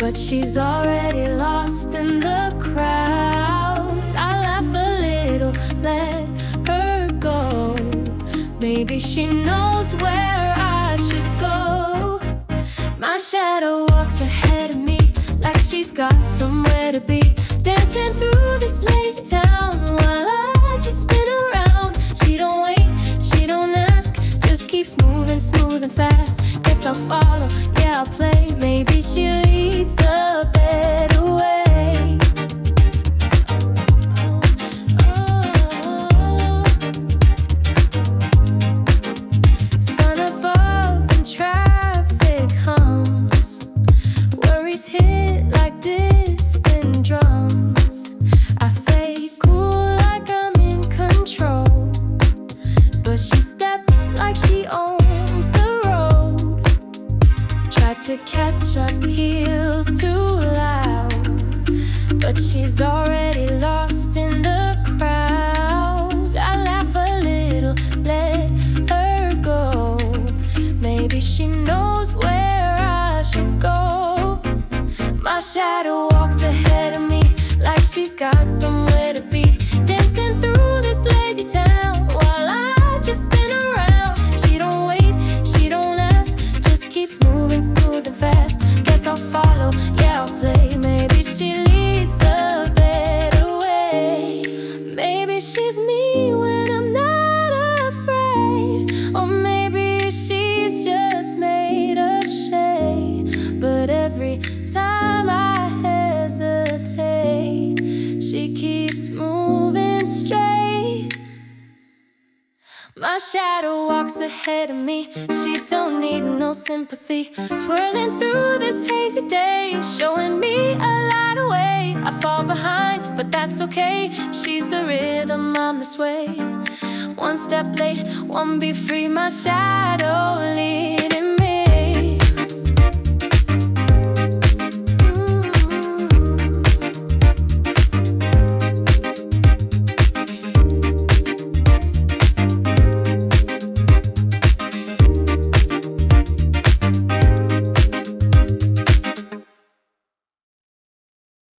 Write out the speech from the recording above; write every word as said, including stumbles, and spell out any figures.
but she's already lost in the crowd. I laugh a little, let her go. Maybe she knows where I should go. My shadow walks ahead of me like she's got somewhere to be, dancing through this lazy town while I just spin around. She don't wait, she don't ask, just keeps moving smooth and fast. Guess I'll follow, yeah, I'll play. Maybe she leads the better way. Oh, sun above and traffic hums, worries hit like distant drums. I fake cool like I'm in control, but she steps like she owns the road. Try to catch up, heels too loud, but she's already lost in the crowd. I laugh a little, let her go. Maybe she knows where I should go. My shadow walks ahead of me like she's got somewhere to be, dancing through this lazy town while I just spin around. She don't wait, she don't ask, just keeps moving smooth and fast. Guess I'll follow, yeah, I'll play. Maybe she leads the better way. Maybe she's me when I'm not afraid, or maybe she's just made of shade. But every time I hesitate, she keeps moving straight. My shadow walks ahead of me, she don't need no sympathy, twirling through this hazy day, showing me a light away. I fall behind, but that's okay, she's the rhythm, I'm the sway. One step late, one be free, my shadow leading